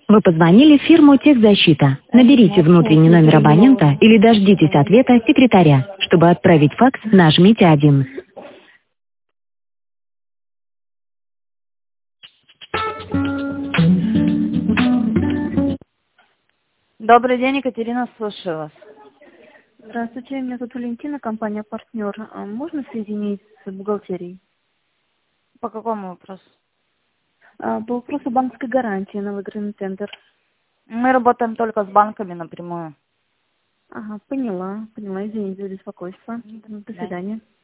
Вы позвонили в фирму «Техзащита». Наберите внутренний номер абонента или дождитесь ответа секретаря. Чтобы отправить факс, нажмите 1. Добрый день, Екатерина, слушаю вас. Здравствуйте, меня зовут Валентина, компания «Партнер». Можно соединить с бухгалтерией? По какому вопросу? По вопросу банковской гарантии на выигранный тендер. Мы работаем только с банками напрямую. Ага, поняла, извините за беспокойство. До свидания.